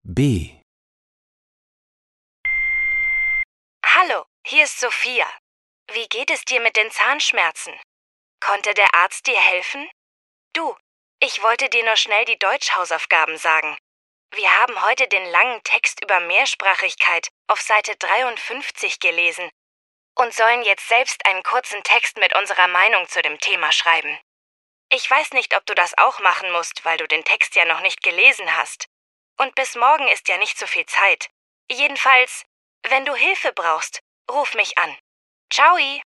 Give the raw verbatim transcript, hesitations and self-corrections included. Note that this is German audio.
B. Hallo, hier ist Sophia. Wie geht es dir mit den Zahnschmerzen? Konnte der Arzt dir helfen? Du, ich wollte dir nur schnell die Deutschhausaufgaben sagen. Wir haben heute den langen Text über Mehrsprachigkeit auf Seite dreiundfünfzig gelesen und sollen jetzt selbst einen kurzen Text mit unserer Meinung zu dem Thema schreiben. Ich weiß nicht, ob du das auch machen musst, weil du den Text ja noch nicht gelesen hast. Und bis morgen ist ja nicht so viel Zeit. Jedenfalls, wenn du Hilfe brauchst, ruf mich an. Ciao!